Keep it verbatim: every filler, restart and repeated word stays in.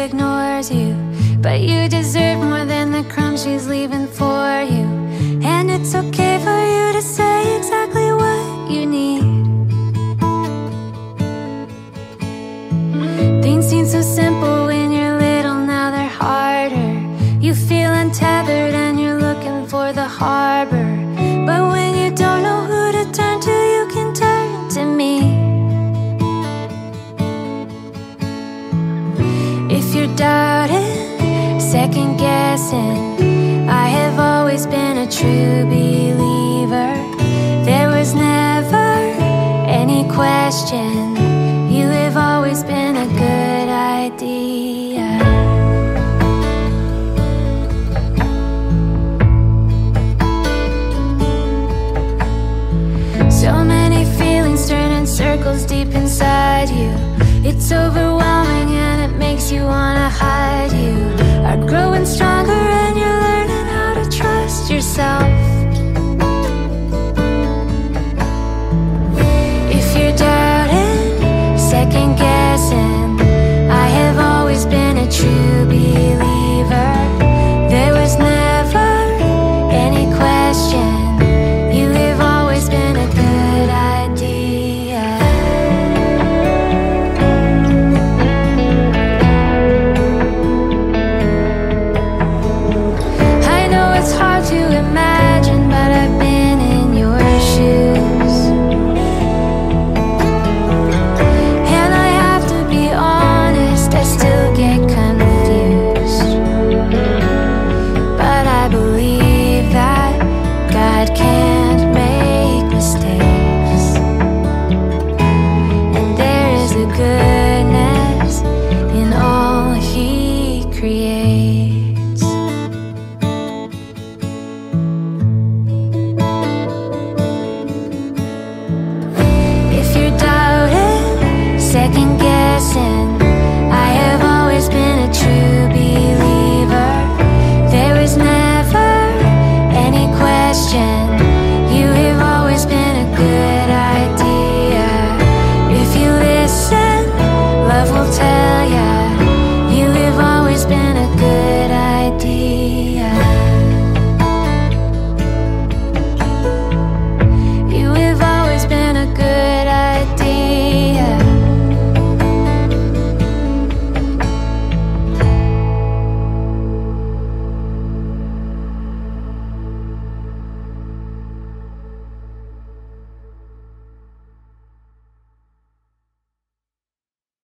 ignores you, but you deserve more than the crumbs she's leaving for you. And it's okay for you to say exactly what you need. Things seem so simple when you're little, now they're harder. You feel untethered and you're looking for the harbor, but when you don't know who to turn to, you can turn to me. If you're doubting, second guessing, I have always been a true believer. There was never any question